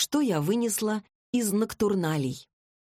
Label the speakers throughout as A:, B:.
A: Что я вынесла из ноктурналей?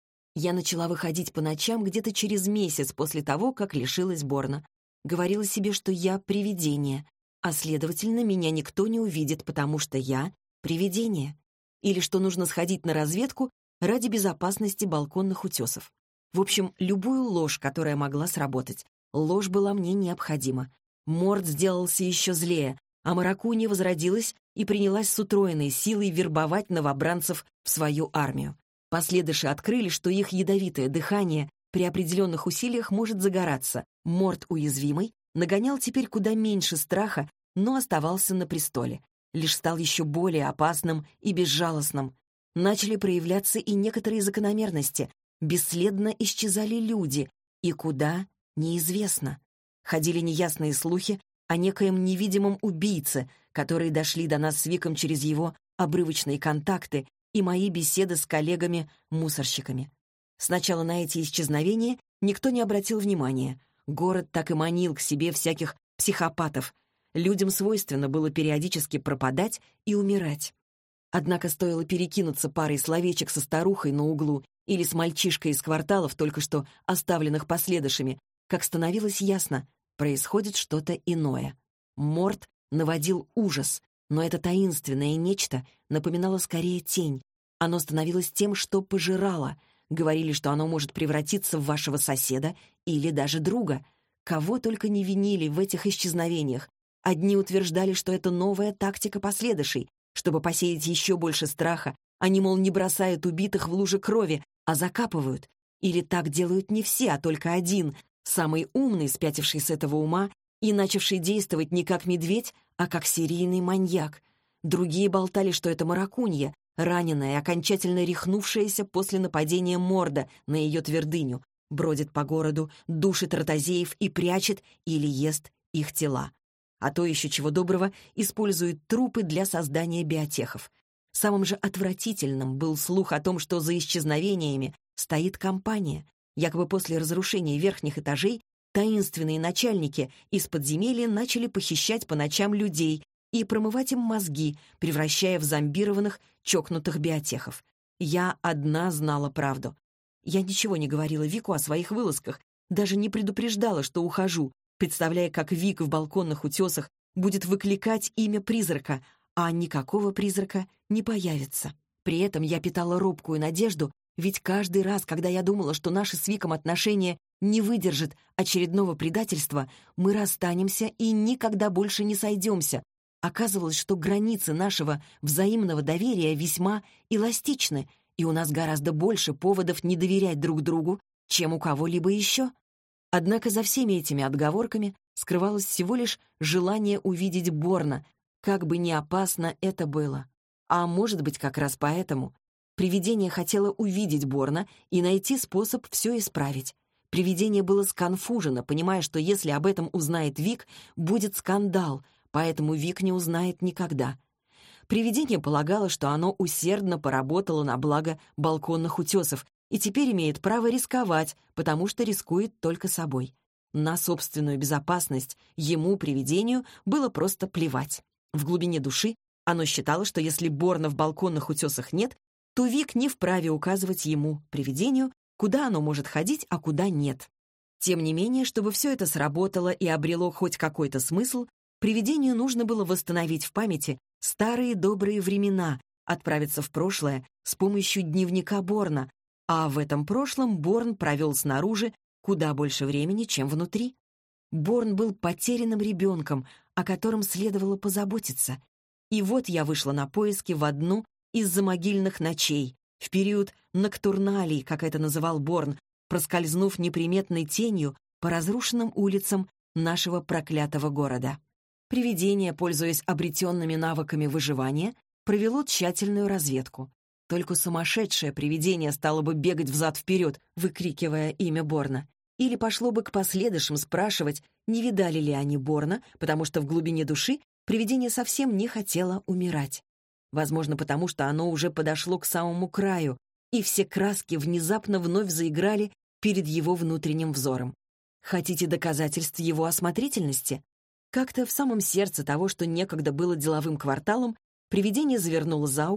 A: Я начала выходить по ночам где-то через месяц после того, как лишилась Борна. Говорила себе, что я привидение, а, следовательно, меня никто не увидит, потому что я привидение. Или что нужно сходить на разведку ради безопасности балконных утесов. В общем, любую ложь, которая могла сработать. Ложь была мне необходима. Морд сделался еще злее, а Маракунья возродилась и принялась с утроенной силой вербовать новобранцев в свою армию. Последыши открыли, что их ядовитое дыхание при определенных усилиях может загораться. Морд уязвимый нагонял теперь куда меньше страха, но оставался на престоле. Лишь стал еще более опасным и безжалостным. Начали проявляться и некоторые закономерности. Бесследно исчезали люди. И куда — неизвестно. Ходили неясные слухи о некоем невидимом убийце, которые дошли до нас с Виком через его обрывочные контакты и мои беседы с коллегами-мусорщиками. Сначала на эти исчезновения никто не обратил внимания. Город так и манил к себе всяких психопатов. Людям свойственно было периодически пропадать и умирать. Однако стоило перекинуться парой словечек со старухой на углу или с мальчишкой из кварталов, только что оставленных последышами, как становилось ясно, происходит что-то иное. Морд наводил ужас, но это таинственное нечто напоминало скорее тень. Оно становилось тем, что пожирало. Говорили, что оно может превратиться в вашего соседа или даже друга. Кого только не винили в этих исчезновениях. Одни утверждали, что это новая тактика последышей, чтобы посеять еще больше страха. Они, мол, не бросают убитых в лужи крови, а закапывают. Или так делают не все, а только один, самый умный, спятивший с этого ума и начавший действовать не как медведь, а как серийный маньяк. Другие болтали, что это Маракунья, раненая и окончательно рехнувшаяся после нападения Морда на ее твердыню, бродит по городу, душит ротозеев и прячет или ест их тела. А то еще чего доброго использует трупы для создания биотехов. Самым же отвратительным был слух о том, что за исчезновениями стоит компания. Якобы после разрушения верхних этажей таинственные начальники из подземелья начали похищать по ночам людей и промывать им мозги, превращая в зомбированных, чокнутых биотехов. Я одна знала правду. Я ничего не говорила Вику о своих вылазках, даже не предупреждала, что ухожу, представляя, как Вик в балконных утесах будет выкликать имя призрака, а никакого призрака не появится. При этом я питала робкую надежду, ведь каждый раз, когда я думала, что наши с Виком отношения не выдержат очередного предательства, мы расстанемся и никогда больше не сойдемся. Оказывалось, что границы нашего взаимного доверия весьма эластичны, и у нас гораздо больше поводов не доверять друг другу, чем у кого-либо еще. Однако за всеми этими отговорками скрывалось всего лишь желание увидеть Борна, как бы ни опасно это было. А может быть, как раз поэтому привидение хотело увидеть Борна и найти способ все исправить. Привидение было сконфужено, понимая, что если об этом узнает Вик, будет скандал, поэтому Вик не узнает никогда. Привидение полагало, что оно усердно поработало на благо балконных утесов и теперь имеет право рисковать, потому что рискует только собой. На собственную безопасность ему, привидению, было просто плевать. В глубине души оно считало, что если Борна в балконных утесах нет, то Вик не вправе указывать ему, привидению, куда оно может ходить, а куда нет. Тем не менее, чтобы все это сработало и обрело хоть какой-то смысл, привидению нужно было восстановить в памяти старые добрые времена, отправиться в прошлое с помощью дневника Борна, а в этом прошлом Борн провел снаружи куда больше времени, чем внутри. Борн был потерянным ребенком, о котором следовало позаботиться. И вот я вышла на поиски в одну из замогильных ночей, в период ноктурналей, как это называл Борн, проскользнув неприметной тенью по разрушенным улицам нашего проклятого города. Привидение, пользуясь обретенными навыками выживания, провело тщательную разведку. Только сумасшедшее привидение стало бы бегать взад-вперед, выкрикивая имя Борна. Или пошло бы к последующим спрашивать, не видали ли они Борна, потому что в глубине души привидение совсем не хотело умирать. Возможно, потому что оно уже подошло к самому краю, и все краски внезапно вновь заиграли перед его внутренним взором. Хотите доказательств его осмотрительности? Как-то в самом сердце того, что некогда было деловым кварталом, привидение завернуло за угол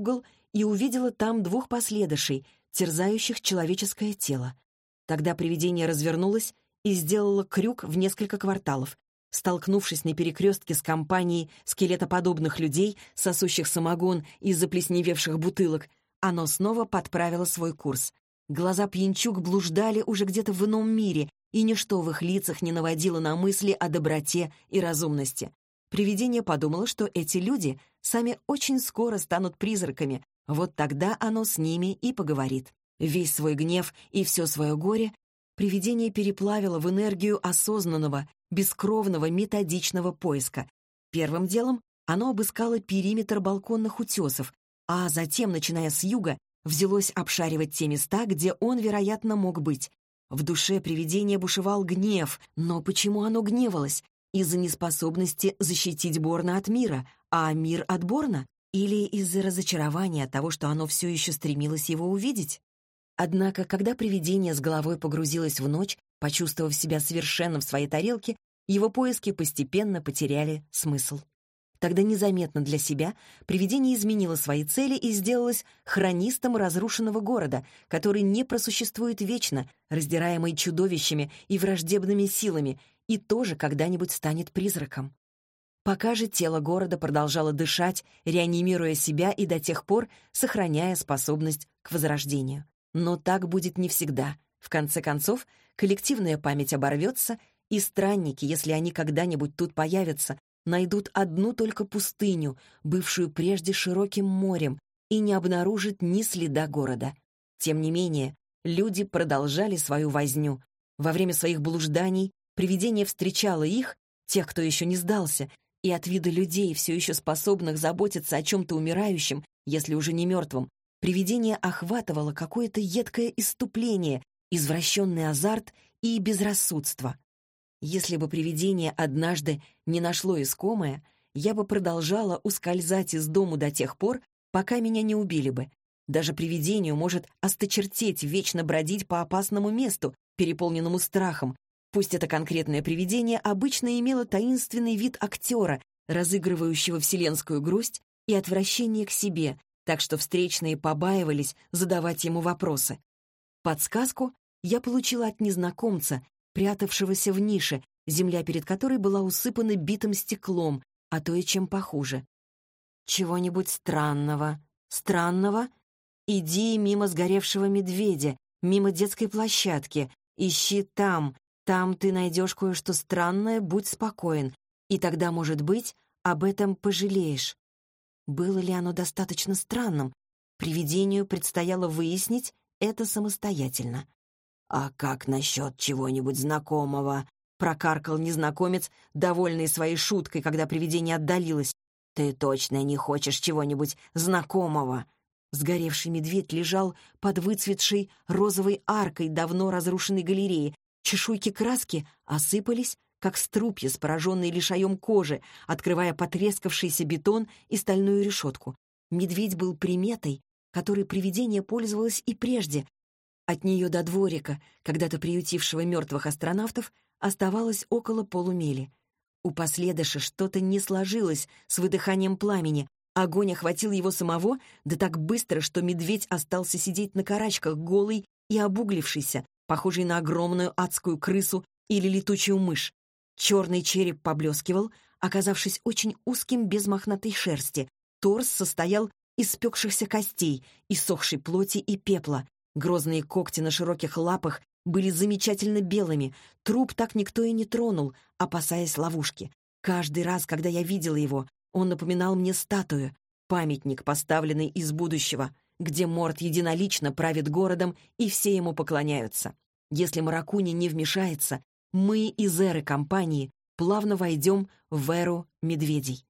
A: и увидела там двух последующей, терзающих человеческое тело. Тогда привидение развернулось и сделало крюк в несколько кварталов. Столкнувшись на перекрестке с компанией скелетоподобных людей, сосущих самогон из заплесневевших бутылок, оно снова подправило свой курс. Глаза пьянчуг блуждали уже где-то в ином мире, и ничто в их лицах не наводило на мысли о доброте и разумности. Привидение подумало, что эти люди сами очень скоро станут призраками, вот тогда оно с ними и поговорит. Весь свой гнев и все свое горе привидение переплавило в энергию осознанного, бескровного, методичного поиска. Первым делом оно обыскало периметр балконных утесов, а затем, начиная с юга, взялось обшаривать те места, где он, вероятно, мог быть. В душе привидения бушевал гнев, но почему оно гневалось? Из-за неспособности защитить Борна от мира, а мир от Борна? Или из-за разочарования от того, что оно все еще стремилось его увидеть? Однако, когда привидение с головой погрузилось в ночь, почувствовав себя совершенно в своей тарелке, его поиски постепенно потеряли смысл. Тогда незаметно для себя привидение изменило свои цели и сделалось хронистом разрушенного города, который не просуществует вечно, раздираемый чудовищами и враждебными силами, и тоже когда-нибудь станет призраком. Пока же тело города продолжало дышать, реанимируя себя и до тех пор сохраняя способность к возрождению. Но так будет не всегда. В конце концов, коллективная память оборвется, и странники, если они когда-нибудь тут появятся, найдут одну только пустыню, бывшую прежде широким морем, и не обнаружат ни следа города. Тем не менее, люди продолжали свою возню. Во время своих блужданий привидение встречало их, тех, кто еще не сдался, и от вида людей, все еще способных заботиться о чем-то умирающем, если уже не мертвом, привидение охватывало какое-то едкое исступление, извращенный азарт и безрассудство. Если бы привидение однажды не нашло искомое, я бы продолжала ускользать из дому до тех пор, пока меня не убили бы. Даже привидению может осточертеть вечно бродить по опасному месту, переполненному страхом. Пусть это конкретное привидение обычно имело таинственный вид актера, разыгрывающего вселенскую грусть и отвращение к себе, так что встречные побаивались задавать ему вопросы. Подсказку я получила от незнакомца, прятавшегося в нише, земля перед которой была усыпана битым стеклом, а то и чем похуже. «Чего-нибудь странного. Странного? Иди мимо сгоревшего медведя, мимо детской площадки. Ищи там. Там ты найдешь кое-что странное, будь спокоен. И тогда, может быть, об этом пожалеешь». Было ли оно достаточно странным? Привидению предстояло выяснить это самостоятельно. «А как насчет чего-нибудь знакомого?» — прокаркал незнакомец, довольный своей шуткой, когда привидение отдалилось. «Ты точно не хочешь чего-нибудь знакомого?» Сгоревший медведь лежал под выцветшей розовой аркой давно разрушенной галереи. Чешуйки краски осыпались, как струпья с пораженной лишаем кожи, открывая потрескавшийся бетон и стальную решетку. Медведь был приметой, которой привидение пользовалось и прежде. От нее до дворика, когда-то приютившего мертвых астронавтов, оставалось около полумили. У последыша что-то не сложилось с выдыханием пламени. Огонь охватил его самого, да так быстро, что медведь остался сидеть на карачках, голый и обуглившийся, похожий на огромную адскую крысу или летучую мышь. Черный череп поблескивал, оказавшись очень узким без мохнатой шерсти. Торс состоял из спекшихся костей, иссохшей плоти и пепла. Грозные когти на широких лапах были замечательно белыми. Труп так никто и не тронул, опасаясь ловушки. Каждый раз, когда я видела его, он напоминал мне статую, памятник, поставленный из будущего, где Морт единолично правит городом, и все ему поклоняются. Если Маракуни не вмешается, мы из эры компании плавно войдем в эру медведей.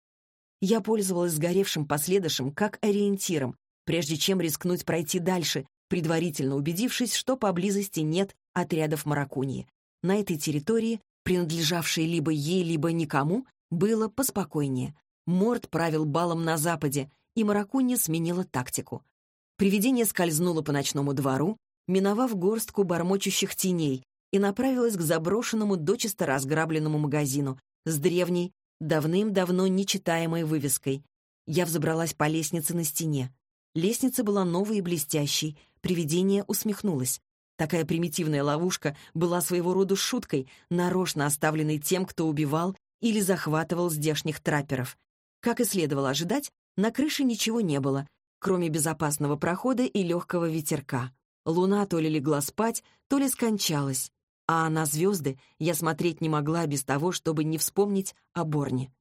A: Я пользовалась сгоревшим последышем как ориентиром, прежде чем рискнуть пройти дальше, предварительно убедившись, что поблизости нет отрядов Маракуньи. На этой территории, принадлежавшей либо ей, либо никому, было поспокойнее. Морт правил балом на западе, и Маракунья сменила тактику. Привидение скользнуло по ночному двору, миновав горстку бормочущих теней, и направилась к заброшенному, дочисто разграбленному магазину с древней, давным-давно нечитаемой вывеской. Я взобралась по лестнице на стене. Лестница была новой и блестящей. Привидение усмехнулось. Такая примитивная ловушка была своего рода шуткой, нарочно оставленной тем, кто убивал или захватывал здешних трапперов. Как и следовало ожидать, на крыше ничего не было, кроме безопасного прохода и легкого ветерка. Луна то ли легла спать, то ли скончалась, а на звезды я смотреть не могла без того, чтобы не вспомнить о Борне.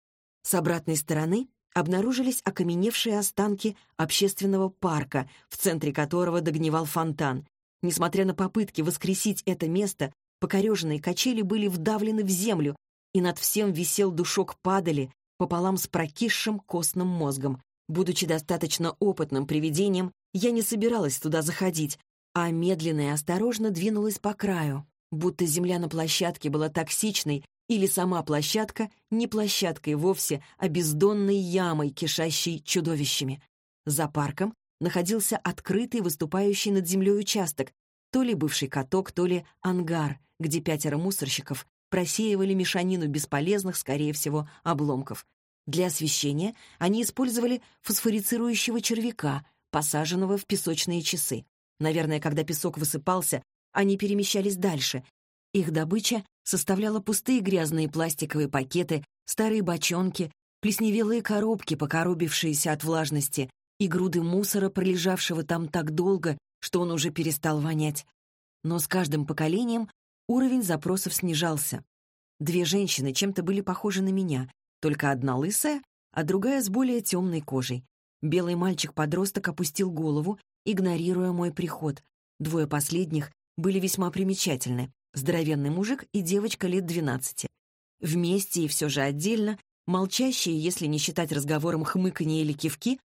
A: С обратной стороны обнаружились окаменевшие останки общественного парка, в центре которого догнивал фонтан. Несмотря на попытки воскресить это место, покореженные качели были вдавлены в землю, и над всем висел душок падали пополам с прокисшим костным мозгом. Будучи достаточно опытным привидением, я не собиралась туда заходить, а медленно и осторожно двинулась по краю, будто земля на площадке была токсичной, или сама площадка не площадкой вовсе, а бездонной ямой, кишащей чудовищами. За парком находился открытый, выступающий над землей участок, то ли бывший каток, то ли ангар, где 5 мусорщиков просеивали мешанину бесполезных, скорее всего, обломков. Для освещения они использовали фосфорицирующего червяка, посаженного в песочные часы. Наверное, когда песок высыпался, они перемещались дальше. Их добыча составляла пустые грязные пластиковые пакеты, старые бочонки, плесневелые коробки, покоробившиеся от влажности, и груды мусора, пролежавшего там так долго, что он уже перестал вонять. Но с каждым поколением уровень запросов снижался. 2 женщины чем-то были похожи на меня, только одна лысая, а другая с более темной кожей. Белый мальчик-подросток опустил голову, игнорируя мой приход. 2 последних были весьма примечательны. Здоровенный мужик и девочка лет 12. Вместе и все же отдельно, молчащие, если не считать разговором хмыканье или кивки,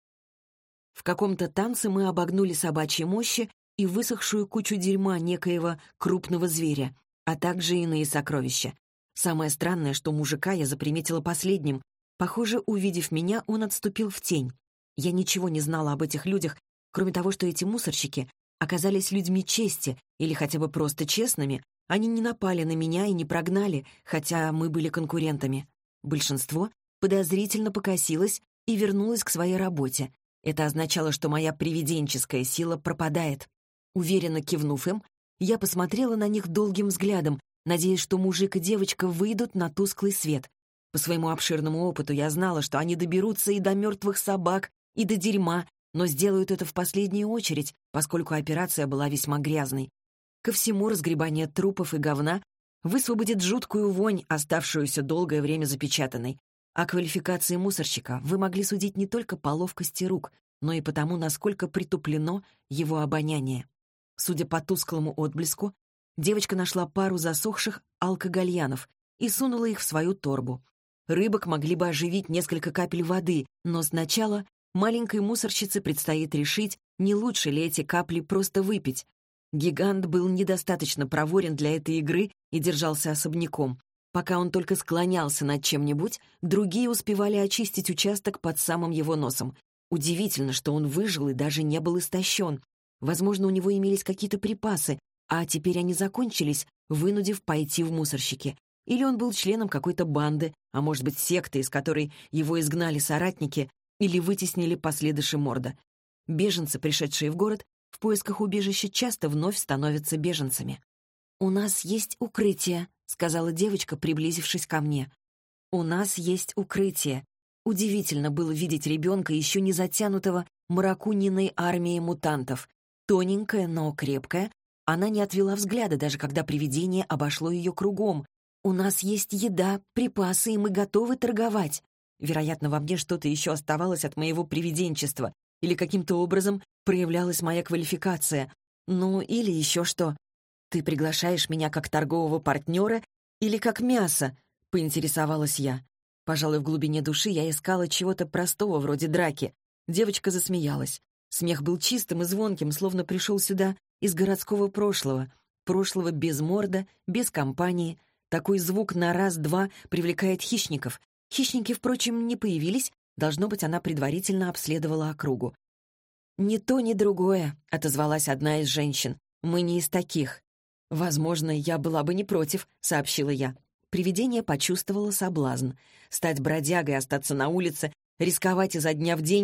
A: в каком-то танце мы обогнули собачьи мощи и высохшую кучу дерьма некоего крупного зверя, а также иные сокровища. Самое странное, что мужика я заприметила последним. Похоже, увидев меня, он отступил в тень. Я ничего не знала об этих людях, кроме того, что эти мусорщики оказались людьми чести или хотя бы просто честными. Они не напали на меня и не прогнали, хотя мы были конкурентами. Большинство подозрительно покосилось и вернулось к своей работе. Это означало, что моя привиденческая сила пропадает. Уверенно кивнув им, я посмотрела на них долгим взглядом, надеясь, что мужик и девочка выйдут на тусклый свет. По своему обширному опыту я знала, что они доберутся и до мертвых собак, и до дерьма, но сделают это в последнюю очередь, поскольку операция была весьма грязной. Ко всему, разгребание трупов и говна высвободит жуткую вонь, оставшуюся долгое время запечатанной. О квалификации мусорщика вы могли судить не только по ловкости рук, но и потому, насколько притуплено его обоняние. Судя по тусклому отблеску, девочка нашла пару засохших алкогольянов и сунула их в свою торбу. Рыбок могли бы оживить несколько капель воды, но сначала маленькой мусорщице предстоит решить, не лучше ли эти капли просто выпить. Гигант был недостаточно проворен для этой игры и держался особняком. Пока он только склонялся над чем-нибудь, другие успевали очистить участок под самым его носом. Удивительно, что он выжил и даже не был истощен. Возможно, у него имелись какие-то припасы, а теперь они закончились, вынудив пойти в мусорщики. Или он был членом какой-то банды, а может быть секты, из которой его изгнали соратники или вытеснили последыши Морда. Беженцы, пришедшие в город, в поисках убежища часто вновь становятся беженцами. «У нас есть укрытие», — сказала девочка, приблизившись ко мне. «У нас есть укрытие». Удивительно было видеть ребенка, еще не затянутого маракуниной армией мутантов. Тоненькая, но крепкая, она не отвела взгляда, даже когда привидение обошло ее кругом. «У нас есть еда, припасы, и мы готовы торговать». Вероятно, во мне что-то еще оставалось от моего привиденчества, или каким-то образом проявлялась моя квалификация. Ну, или еще что. «Ты приглашаешь меня как торгового партнера или как мясо?» — поинтересовалась я. Пожалуй, в глубине души я искала чего-то простого, вроде драки. Девочка засмеялась. Смех был чистым и звонким, словно пришел сюда из городского прошлого. Прошлого без Морда, без компании. Такой звук на раз-два привлекает хищников. Хищники, впрочем, не появились. Должно быть, она предварительно обследовала округу. «Ни то, ни другое», — отозвалась одна из женщин. «Мы не из таких». «Возможно, я была бы не против», — сообщила я. Привидение почувствовало соблазн. Стать бродягой, остаться на улице, рисковать изо дня в день.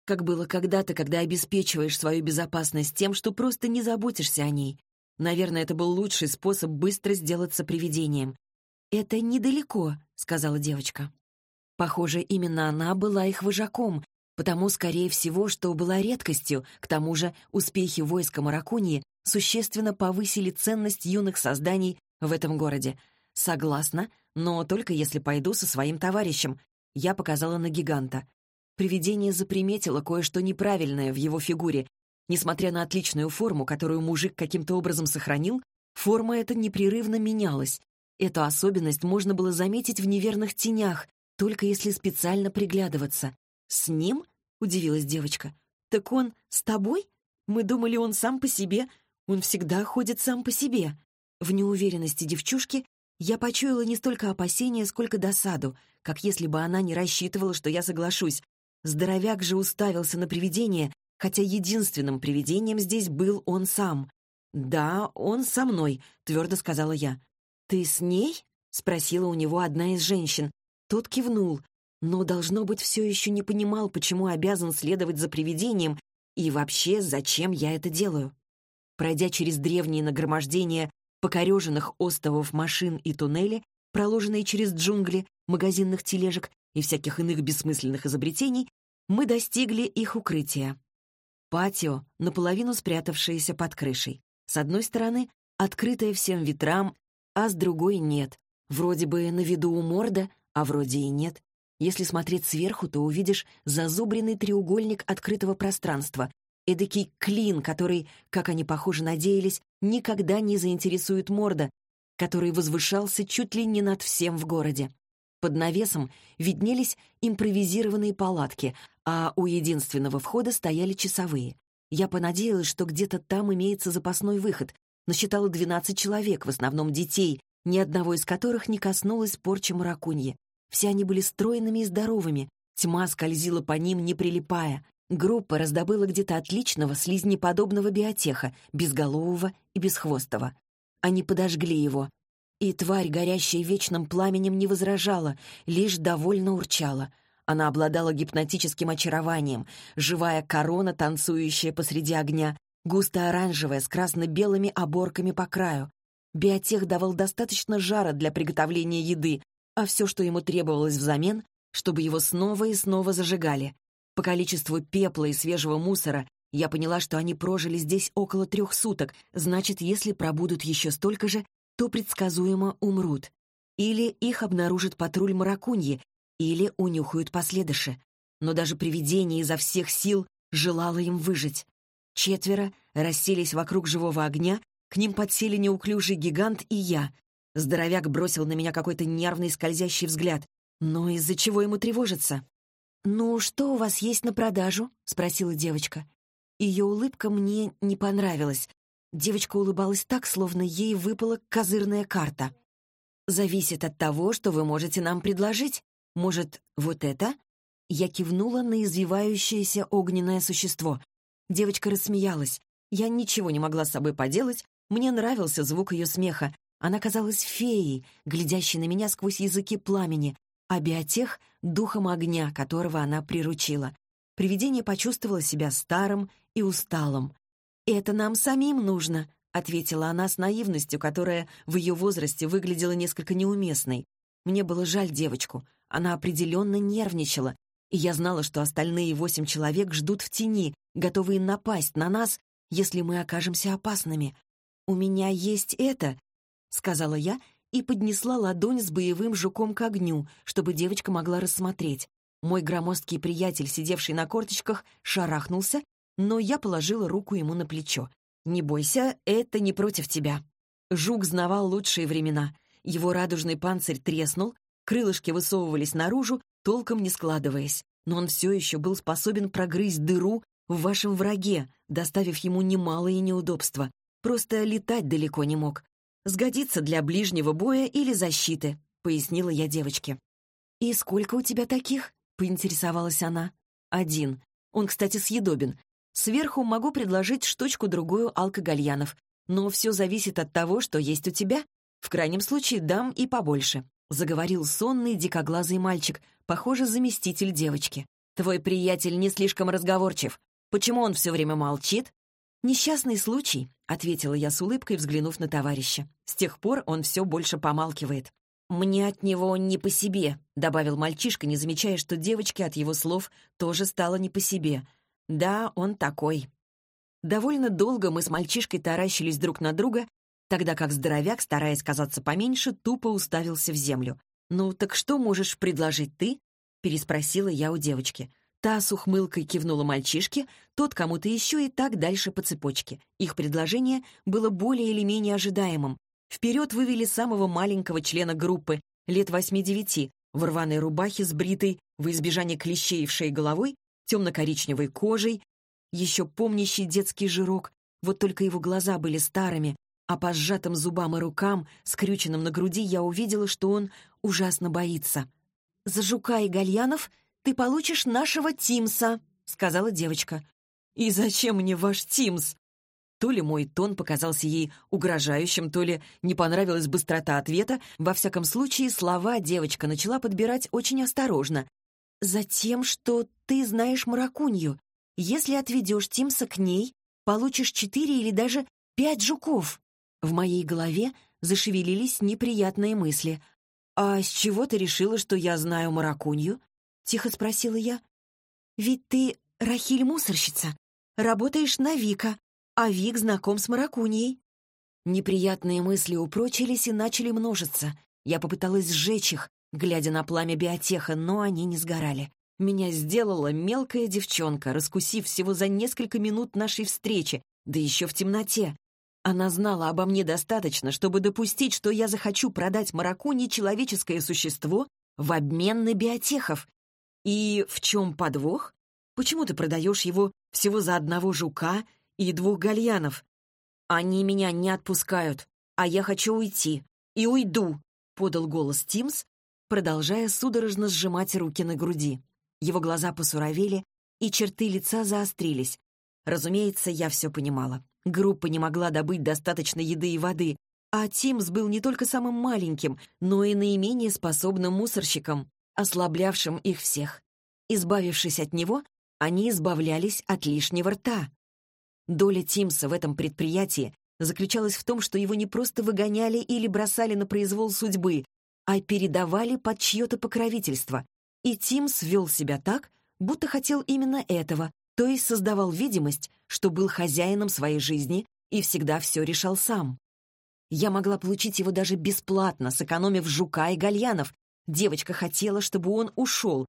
A: как было когда-то, когда обеспечиваешь свою безопасность тем, что просто не заботишься о ней. Наверное, это был лучший способ быстро сделаться привидением. «Это недалеко», — сказала девочка. Похоже, именно она была их вожаком, потому, скорее всего, что была редкостью. К тому же успехи войска Маракуньи существенно повысили ценность юных созданий в этом городе. «Согласна, но только если пойду со своим товарищем», — я показала на гиганта. Привидение заприметило кое-что неправильное в его фигуре. Несмотря на отличную форму, которую мужик каким-то образом сохранил, форма эта непрерывно менялась. Эту особенность можно было заметить в неверных тенях, только если специально приглядываться. «С ним?» — удивилась девочка. «Так он с тобой? Мы думали, он сам по себе. Он всегда ходит сам по себе». В неуверенности девчушки я почуяла не столько опасения, сколько досаду, как если бы она не рассчитывала, что я соглашусь. Здоровяк же уставился на привидение, хотя единственным привидением здесь был он сам. «Да, он со мной», — твердо сказала я. «Ты с ней?» — спросила у него одна из женщин. Тот кивнул, но, должно быть, все еще не понимал, почему обязан следовать за привидением и вообще, зачем я это делаю. Пройдя через древние нагромождения покореженных остовов машин и туннели, проложенные через джунгли, магазинных тележек и всяких иных бессмысленных изобретений, мы достигли их укрытия. Патио, наполовину спрятавшееся под крышей. С одной стороны, открытое всем ветрам, а с другой нет. Вроде бы на виду у морда, а вроде и нет. Если смотреть сверху, то увидишь зазубренный треугольник открытого пространства, эдакий клин, который, как они, похоже, надеялись, никогда не заинтересует морда, который возвышался чуть ли не над всем в городе. Под навесом виднелись импровизированные палатки, а у единственного входа стояли часовые. Я понадеялась, что где-то там имеется запасной выход. Насчитала 12 человек, в основном детей, ни одного из которых не коснулась порча Маракуньи. Все они были стройными и здоровыми. Тьма скользила по ним, не прилипая. Группа раздобыла где-то отличного слизнеподобного биотеха, безголового и бесхвостого. Они подожгли его. И тварь, горящая вечным пламенем, не возражала, лишь довольно урчала. Она обладала гипнотическим очарованием, живая корона, танцующая посреди огня, густо-оранжевая, с красно-белыми оборками по краю. Биотех давал достаточно жара для приготовления еды, а все, что ему требовалось взамен, чтобы его снова и снова зажигали. По количеству пепла и свежего мусора я поняла, что они прожили здесь около 3 суток, значит, если пробудут еще столько же, то предсказуемо умрут. Или их обнаружит патруль Маракуньи, или унюхают последыши. Но даже привидение изо всех сил желало им выжить. 4 расселись вокруг живого огня, к ним подсели неуклюжий гигант и я. Здоровяк бросил на меня какой-то нервный скользящий взгляд. Но из-за чего ему тревожиться? «Ну, что у вас есть на продажу?» — спросила девочка. Ее улыбка мне не понравилась. Девочка улыбалась так, словно ей выпала козырная карта. «Зависит от того, что вы можете нам предложить. Может, вот это?» Я кивнула на извивающееся огненное существо. Девочка рассмеялась. Я ничего не могла с собой поделать, мне нравился звук ее смеха. Она казалась феей, глядящей на меня сквозь языки пламени, а биотех — духом огня, которого она приручила. Привидение почувствовало себя старым и усталым. «Это нам самим нужно», — ответила она с наивностью, которая в ее возрасте выглядела несколько неуместной. Мне было жаль девочку. Она определенно нервничала, и я знала, что остальные 8 человек ждут в тени, готовые напасть на нас, если мы окажемся опасными. «У меня есть это», — сказала я и поднесла ладонь с боевым жуком к огню, чтобы девочка могла рассмотреть. Мой громоздкий приятель, сидевший на корточках, шарахнулся, но я положила руку ему на плечо. «Не бойся, это не против тебя». Жук знавал лучшие времена. Его радужный панцирь треснул, крылышки высовывались наружу, толком не складываясь. Но он все еще был способен прогрызть дыру в вашем враге, доставив ему немалые неудобства. Просто летать далеко не мог. «Сгодится для ближнего боя или защиты», — пояснила я девочке. «И сколько у тебя таких?» — поинтересовалась она. «1. Он, кстати, съедобен. Сверху могу предложить штучку-другую алкогольянов. Но все зависит от того, что есть у тебя. В крайнем случае дам и побольше», — заговорил сонный дикоглазый мальчик, похоже, заместитель девочки. «Твой приятель не слишком разговорчив. Почему он все время молчит?» «Несчастный случай», — ответила я с улыбкой, взглянув на товарища. С тех пор он все больше помалкивает. «Мне от него не по себе», — добавил мальчишка, не замечая, что девочке от его слов тоже стало не по себе. «Да, он такой». Довольно долго мы с мальчишкой таращились друг на друга, тогда как здоровяк, стараясь казаться поменьше, тупо уставился в землю. «Ну, так что можешь предложить ты?» — переспросила я у девочки. Та с ухмылкой кивнула мальчишке, тот кому-то еще и так дальше по цепочке. Их предложение было более или менее ожидаемым. Вперед вывели самого маленького члена группы, лет 8-9, в рваной рубахе с бритой, во избежание клещей в шее головой, темно-коричневой кожей, еще помнящий детский жирок, вот только его глаза были старыми, а по сжатым зубам и рукам, скрюченным на груди, я увидела, что он ужасно боится. «За жука и гальянов ты получишь нашего Тимса», — сказала девочка. «И зачем мне ваш Тимс?» То ли мой тон показался ей угрожающим, то ли не понравилась быстрота ответа. Во всяком случае, слова девочка начала подбирать очень осторожно. «Затем, что ты знаешь Маракунью. Если отведешь Тимса к ней, получишь 4 или даже 5 жуков». В моей голове зашевелились неприятные мысли. «А с чего ты решила, что я знаю Маракунью?» — тихо спросила я. «Ведь ты Рахиль-мусорщица, работаешь на Вика, а Вик знаком с Маракуньей». Неприятные мысли упрочились и начали множиться. Я попыталась сжечь их, глядя на пламя биотеха, но они не сгорали. Меня сделала мелкая девчонка, раскусив всего за несколько минут нашей встречи, да еще в темноте. Она знала обо мне достаточно, чтобы допустить, что я захочу продать Маракунье человеческое существо в обмен на биотехов. И в чем подвох? Почему ты продаешь его всего за одного жука и 2 гальянов? «Они меня не отпускают, а я хочу уйти. И уйду», — подал голос Тимс, продолжая судорожно сжимать руки на груди. Его глаза посуровели, и черты лица заострились. Разумеется, я все понимала. Группа не могла добыть достаточно еды и воды, а Тимс был не только самым маленьким, но и наименее способным мусорщиком, ослаблявшим их всех. Избавившись от него, они избавлялись от лишнего рта. Доля Тимса в этом предприятии заключалась в том, что его не просто выгоняли или бросали на произвол судьбы, а передавали под чье-то покровительство. И Тимс вел себя так, будто хотел именно этого, то есть создавал видимость, что был хозяином своей жизни и всегда все решал сам. Я могла получить его даже бесплатно, сэкономив жука и гальянов. Девочка хотела, чтобы он ушел.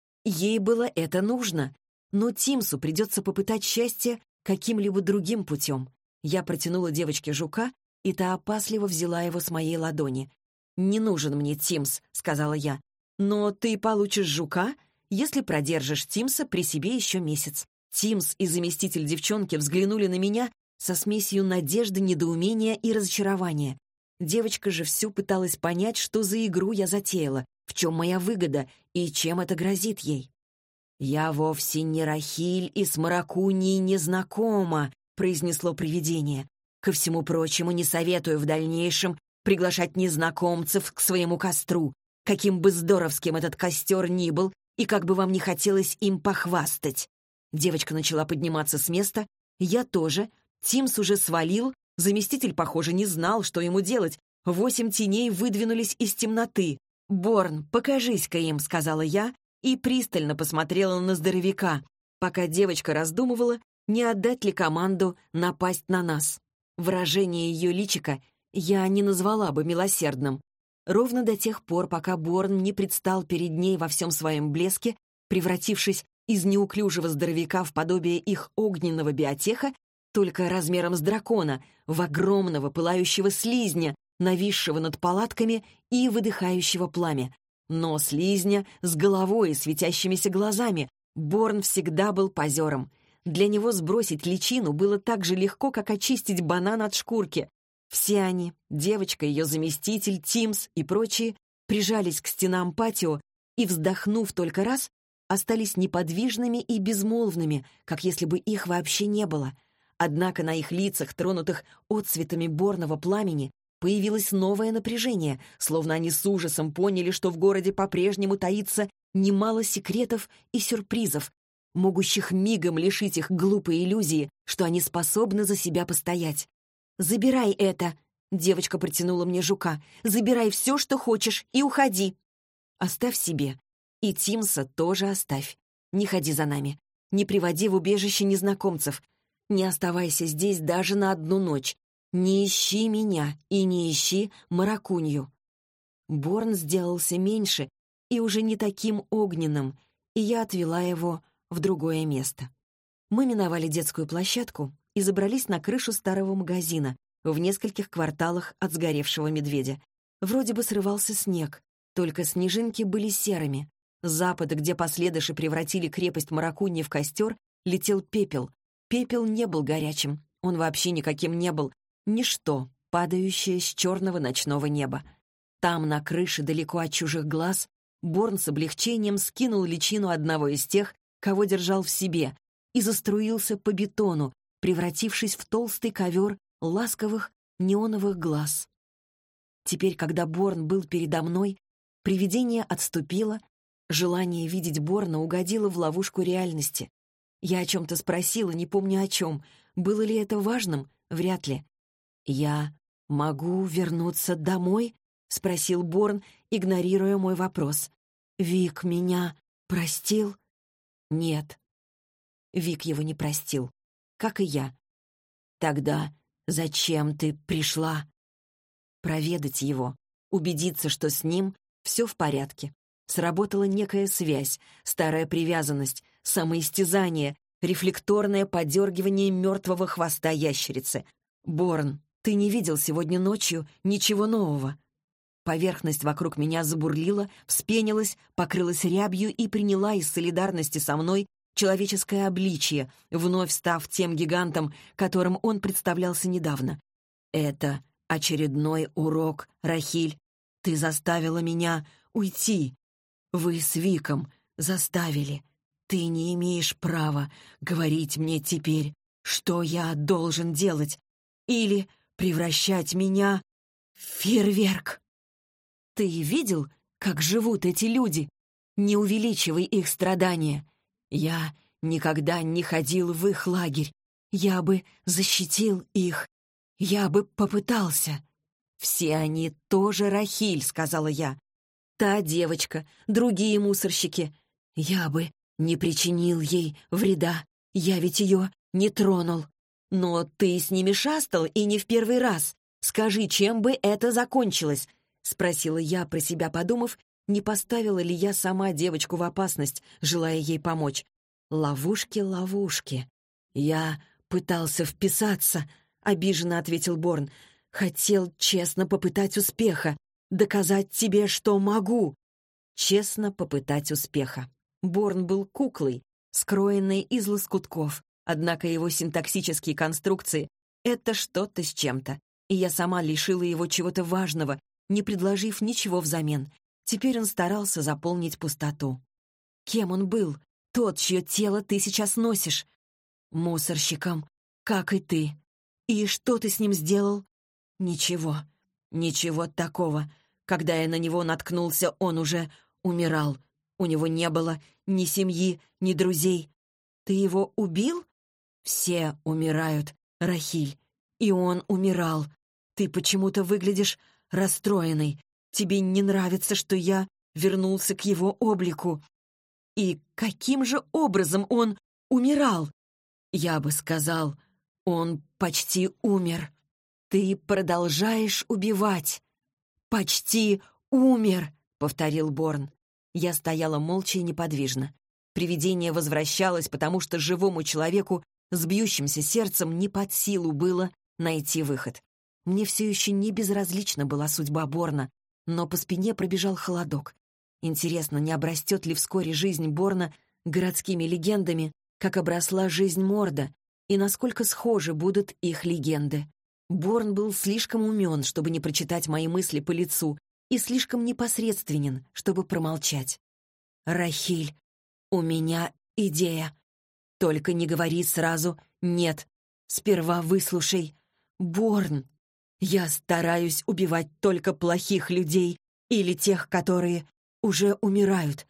A: Ей было это нужно. Но Тимсу придется попытать счастье каким-либо другим путем. Я протянула девочке жука, и та опасливо взяла его с моей ладони. «Не нужен мне Тимс», — сказала я. «Но ты получишь жука, если продержишь Тимса при себе еще месяц». Тимс и заместитель девчонки взглянули на меня со смесью надежды, недоумения и разочарования. Девочка же всё пыталась понять, что за игру я затеяла, в чем моя выгода и чем это грозит ей. «Я вовсе не Рахиль и с Маракуньей не знакома», — произнесло привидение. «Ко всему прочему, не советую в дальнейшем приглашать незнакомцев к своему костру, каким бы здоровским этот костер ни был и как бы вам не хотелось им похвастать». Девочка начала подниматься с места, я тоже. Тимс уже свалил, заместитель, похоже, не знал, что ему делать. 8 теней выдвинулись из темноты. «Борн, покажись-ка им», — сказала я, и пристально посмотрела на здоровяка, пока девочка раздумывала, не отдать ли команду напасть на нас. Выражение ее личика я не назвала бы милосердным. Ровно до тех пор, пока Борн не предстал перед ней во всем своем блеске, превратившись из неуклюжего здоровяка в подобие их огненного биотеха, только размером с дракона, в огромного пылающего слизня, нависшего над палатками и выдыхающего пламя. Но слизня с головой и светящимися глазами. Борн всегда был позером. Для него сбросить личину было так же легко, как очистить банан от шкурки. Все они, девочка, ее заместитель, Тимс и прочие, прижались к стенам патио и, вздохнув только раз, остались неподвижными и безмолвными, как если бы их вообще не было. Однако на их лицах, тронутых отцветами борного пламени, появилось новое напряжение, словно они с ужасом поняли, что в городе по-прежнему таится немало секретов и сюрпризов, могущих мигом лишить их глупой иллюзии, что они способны за себя постоять. «Забирай это!» — девочка протянула мне жука. «Забирай все, что хочешь, и уходи!» «Оставь себе. И Тимса тоже оставь. Не ходи за нами. Не приводи в убежище незнакомцев. Не оставайся здесь даже на одну ночь. Не ищи меня и не ищи Маракунью». Борн сделался меньше и уже не таким огненным, и я отвела его в другое место. Мы миновали детскую площадку и забрались на крышу старого магазина в нескольких кварталах от сгоревшего медведя. Вроде бы срывался снег, только снежинки были серыми. С запада, где последыши превратили крепость Маракуньи в костер, летел пепел. Пепел не был горячим, он вообще никаким не был. Ничто, падающее с черного ночного неба. Там, на крыше, далеко от чужих глаз, Борн с облегчением скинул личину одного из тех, кого держал в себе, и заструился по бетону, превратившись в толстый ковер ласковых неоновых глаз. Теперь, когда Борн был передо мной, привидение отступило, желание видеть Борна угодило в ловушку реальности. Я о чем-то спросила, не помню о чем. Было ли это важным? Вряд ли. «Я могу вернуться домой?» — спросил Борн, игнорируя мой вопрос. «Вик меня простил?» «Нет». Вик его не простил, как и я. «Тогда зачем ты пришла?» Проведать его, убедиться, что с ним все в порядке. Сработала некая связь, старая привязанность, самоистязание, рефлекторное подергивание мертвого хвоста ящерицы. «Борн, ты не видел сегодня ночью ничего нового?» Поверхность вокруг меня забурлила, вспенилась, покрылась рябью и приняла из солидарности со мной человеческое обличие, вновь став тем гигантом, которым он представлялся недавно. «Это очередной урок, Рахиль. Ты заставила меня уйти. Вы с Виком заставили. Ты не имеешь права говорить мне теперь, что я должен делать, или превращать меня в фейерверк. Ты видел, как живут эти люди? Не увеличивай их страдания. Я никогда не ходил в их лагерь. Я бы защитил их. Я бы попытался. Все они тоже Рахиль, сказала я. Та девочка, другие мусорщики. Я бы не причинил ей вреда. Я ведь ее не тронул. Но ты с ними шастал и не в первый раз. Скажи, чем бы это закончилось? Спросила я, про себя подумав, не поставила ли я сама девочку в опасность, желая ей помочь. «Ловушки, ловушки. Я пытался вписаться», — обиженно ответил Борн. «Хотел честно попытать успеха, доказать тебе, что могу». Честно попытать успеха. Борн был куклой, скроенной из лоскутков, однако его синтаксические конструкции — это что-то с чем-то, и я сама лишила его чего-то важного, не предложив ничего взамен. Теперь он старался заполнить пустоту. Кем он был? Тот, чье тело ты сейчас носишь. Мусорщиком, как и ты. И что ты с ним сделал? Ничего. Ничего такого. Когда я на него наткнулся, он уже умирал. У него не было ни семьи, ни друзей. Ты его убил? Все умирают, Рахиль. И он умирал. Ты почему-то выглядишь расстроенной. Тебе не нравится, что я вернулся к его облику. И каким же образом он умирал? Я бы сказал, он почти умер. Ты продолжаешь убивать. Почти умер, повторил Борн. Я стояла молча и неподвижно. Привидение возвращалось, потому что живому человеку с бьющимся сердцем не под силу было найти выход. Мне все еще не безразлична была судьба Борна, но по спине пробежал холодок. Интересно, не обрастет ли вскоре жизнь Борна городскими легендами, как обросла жизнь Морда, и насколько схожи будут их легенды. Борн был слишком умен, чтобы не прочитать мои мысли по лицу, и слишком непосредственен, чтобы промолчать. «Рахиль, у меня идея. Только не говори сразу «нет». Сперва выслушай. Борн, я стараюсь убивать только плохих людей или тех, которые уже умирают.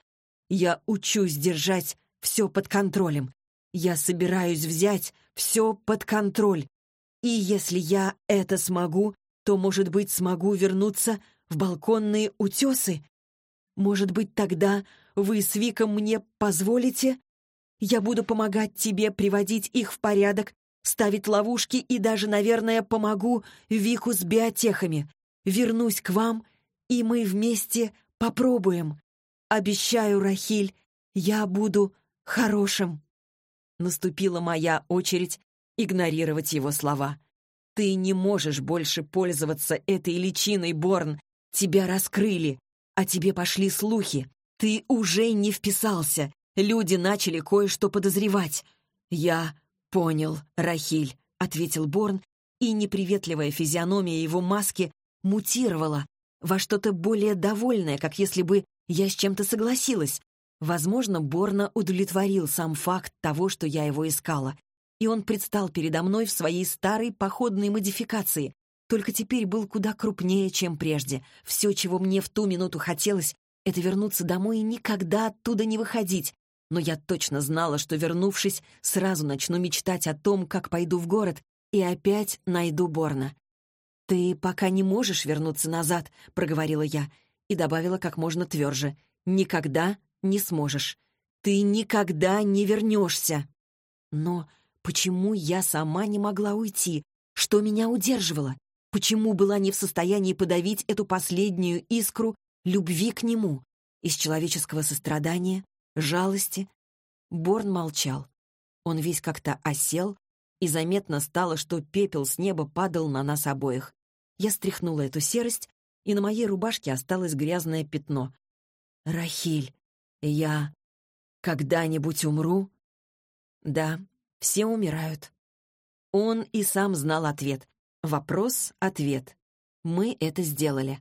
A: Я учусь держать все под контролем. Я собираюсь взять все под контроль. И если я это смогу, то, может быть, смогу вернуться в балконные утесы? Может быть, тогда вы с Виком мне позволите? Я буду помогать тебе приводить их в порядок, ставить ловушки и даже, наверное, помогу Вику с биотехами. Вернусь к вам, и мы вместе попробуем. Обещаю, Рахиль, я буду хорошим». Наступила моя очередь игнорировать его слова. «Ты не можешь больше пользоваться этой личиной, Борн. Тебя раскрыли, а тебе пошли слухи. Ты уже не вписался. Люди начали кое-что подозревать». «Я понял, Рахиль», — ответил Борн, и неприветливая физиономия его маски мутировала во что-то более довольное, как если бы я с чем-то согласилась. Возможно, Борна удовлетворил сам факт того, что я его искала, и он предстал передо мной в своей старой походной модификации, только теперь был куда крупнее, чем прежде. Все, чего мне в ту минуту хотелось, это вернуться домой и никогда оттуда не выходить. Но я точно знала, что, вернувшись, сразу начну мечтать о том, как пойду в город и опять найду Борна. «Ты пока не можешь вернуться назад», — проговорила я, и добавила как можно тверже. «Никогда не сможешь. Ты никогда не вернешься». Но почему я сама не могла уйти? Что меня удерживало? Почему была не в состоянии подавить эту последнюю искру любви к нему? Из человеческого сострадания, жалости? Борн молчал. Он весь как-то осел, и заметно стало, что пепел с неба падал на нас обоих. Я стряхнула эту серость, и на моей рубашке осталось грязное пятно. «Рахиль, я когда-нибудь умру?» «Да, все умирают». Он и сам знал ответ. Вопрос-ответ. Мы это сделали.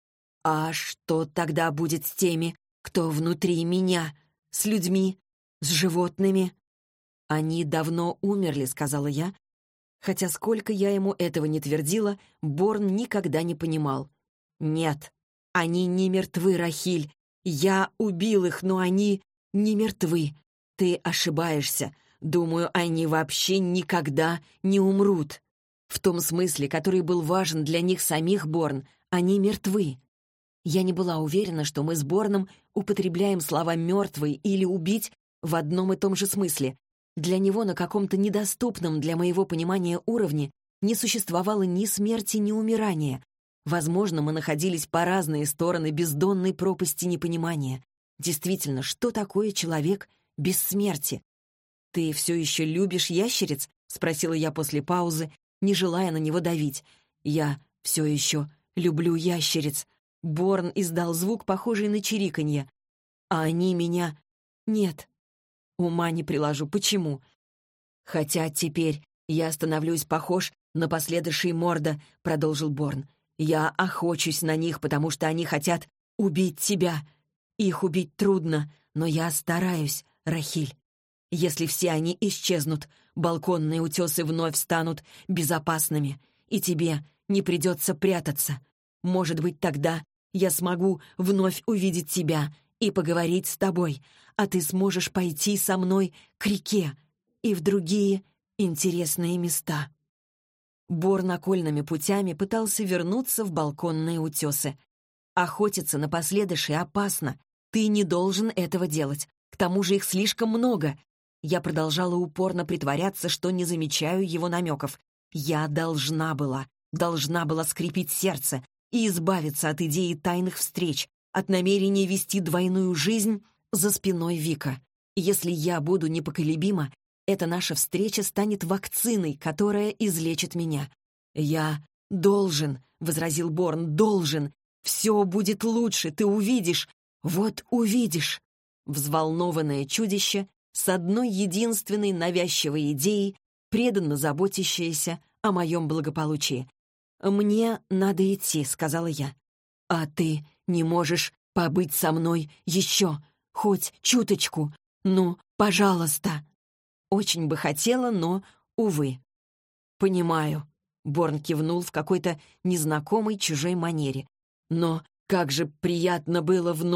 A: «А что тогда будет с теми, кто внутри меня? С людьми? С животными?» «Они давно умерли», — сказала я. Хотя сколько я ему этого не твердила, Борн никогда не понимал. «Нет, они не мертвы, Рахиль. Я убил их, но они не мертвы. Ты ошибаешься. Думаю, они вообще никогда не умрут. В том смысле, который был важен для них самих, Борн, они мертвы». Я не была уверена, что мы с Борном употребляем слова «мертвый» или «убить» в одном и том же смысле. Для него на каком-то недоступном для моего понимания уровне не существовало ни смерти, ни умирания. Возможно, мы находились по разные стороны бездонной пропасти непонимания. Действительно, что такое человек без смерти? «Ты все еще любишь ящериц?» — спросила я после паузы, не желая на него давить. «Я все еще люблю ящериц». Борн издал звук, похожий на чириканье. «А они меня...» «Нет». Ума не приложу. Почему? «Хотя теперь я становлюсь похож на последующий Морда», — продолжил Борн. «Я охочусь на них, потому что они хотят убить тебя. Их убить трудно, но я стараюсь, Рахиль. Если все они исчезнут, балконные утесы вновь станут безопасными, и тебе не придется прятаться. Может быть, тогда я смогу вновь увидеть тебя и поговорить с тобой, а ты сможешь пойти со мной к реке и в другие интересные места». Борн окольными путями пытался вернуться в балконные утесы. «Охотиться на последующие опасно. Ты не должен этого делать. К тому же их слишком много». Я продолжала упорно притворяться, что не замечаю его намеков. Я должна была скрепить сердце и избавиться от идеи тайных встреч, от намерения вести двойную жизнь за спиной Вика. Если я буду непоколебима, эта наша встреча станет вакциной, которая излечит меня. «Я должен», — возразил Борн, — «должен. Все будет лучше, ты увидишь. Вот увидишь». Взволнованное чудище с одной единственной навязчивой идеей, преданно заботящееся о моем благополучии. «Мне надо идти», — сказала я. «А ты не можешь побыть со мной еще, хоть чуточку? Ну, пожалуйста». Очень бы хотела, но, увы. «Понимаю», — Борн кивнул в какой-то незнакомой чужой манере. «Но как же приятно было вновь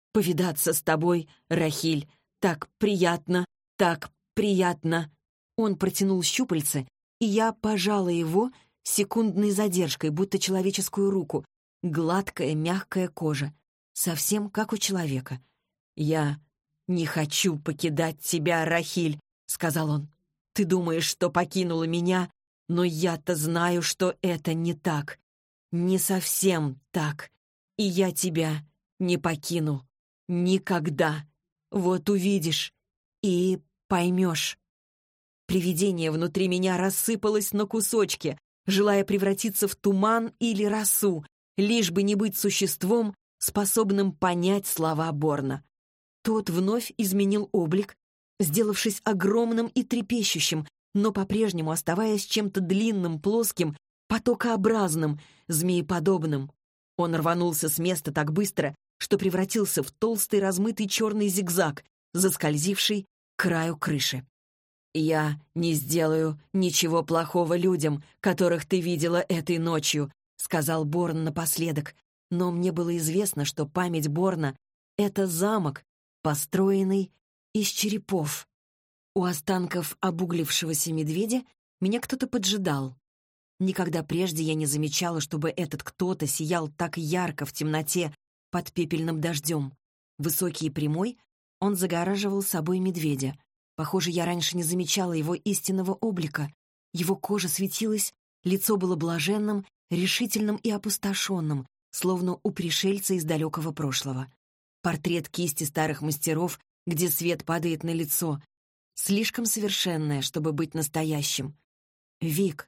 A: повидаться с тобой, Рахиль. Так приятно, так приятно». Он протянул щупальце, и я пожала его секундной задержкой, будто человеческую руку. Гладкая, мягкая кожа. Совсем как у человека. «Я не хочу покидать тебя, Рахиль», — сказал он. «Ты думаешь, что покинула меня, но я-то знаю, что это не так. Не совсем так. И я тебя не покину. Никогда. Вот увидишь и поймешь». Привидение внутри меня рассыпалось на кусочки, желая превратиться в туман или росу, лишь бы не быть существом, способным понять слова Борна. Тот вновь изменил облик, сделавшись огромным и трепещущим, но по-прежнему оставаясь чем-то длинным, плоским, потокообразным, змееподобным. Он рванулся с места так быстро, что превратился в толстый размытый черный зигзаг, заскользивший к краю крыши. «Я не сделаю ничего плохого людям, которых ты видела этой ночью», — сказал Борн напоследок. Но мне было известно, что память Борна — это замок, построенный из черепов. У останков обуглившегося медведя меня кто-то поджидал. Никогда прежде я не замечала, чтобы этот кто-то сиял так ярко в темноте под пепельным дождем. Высокий и прямой, он загораживал собой медведя. Похоже, я раньше не замечала его истинного облика. Его кожа светилась, лицо было блаженным, решительным и опустошенным, словно у пришельца из далекого прошлого. Портрет кисти старых мастеров, где свет падает на лицо, слишком совершенное, чтобы быть настоящим. «Вик,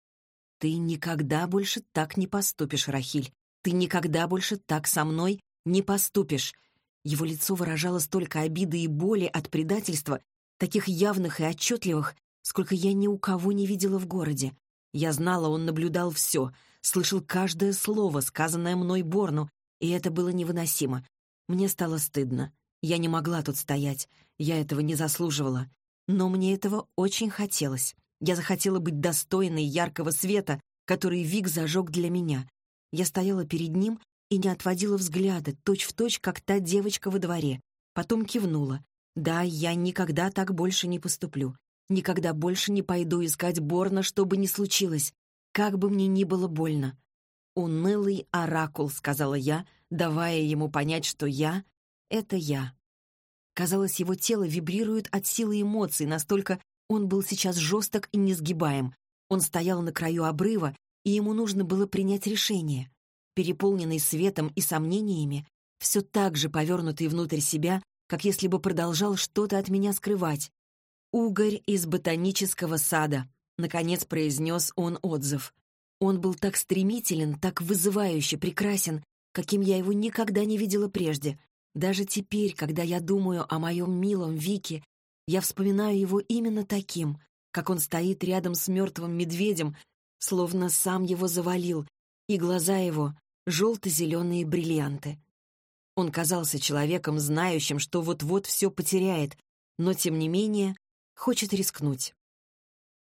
A: ты никогда больше так не поступишь, Рахиль. Ты никогда больше так со мной не поступишь». Его лицо выражало столько обиды и боли от предательства, таких явных и отчетливых, сколько я ни у кого не видела в городе. Я знала, он наблюдал все, слышал каждое слово, сказанное мной Борну, и это было невыносимо. Мне стало стыдно. Я не могла тут стоять, я этого не заслуживала. Но мне этого очень хотелось. Я захотела быть достойной яркого света, который Вик зажег для меня. Я стояла перед ним и не отводила взгляда, точь-в-точь, как та девочка во дворе. Потом кивнула. Да, я никогда так больше не поступлю. Никогда больше не пойду искать Борна, что бы ни случилось, как бы мне ни было больно. «Унылый оракул», — сказала я, давая ему понять, что я — это я. Казалось, его тело вибрирует от силы эмоций, настолько он был сейчас жесток и несгибаем. Он стоял на краю обрыва, и ему нужно было принять решение. Переполненный светом и сомнениями, все так же повернутый внутрь себя, как если бы продолжал что-то от меня скрывать. «Угорь из ботанического сада», — наконец произнес он отзыв. Он был так стремителен, так вызывающе прекрасен, каким я его никогда не видела прежде. Даже теперь, когда я думаю о моем милом Вике, я вспоминаю его именно таким, как он стоит рядом с мертвым медведем, словно сам его завалил, и глаза его — желто-зеленые бриллианты. Он казался человеком, знающим, что вот-вот все потеряет, но, тем не менее, хочет рискнуть.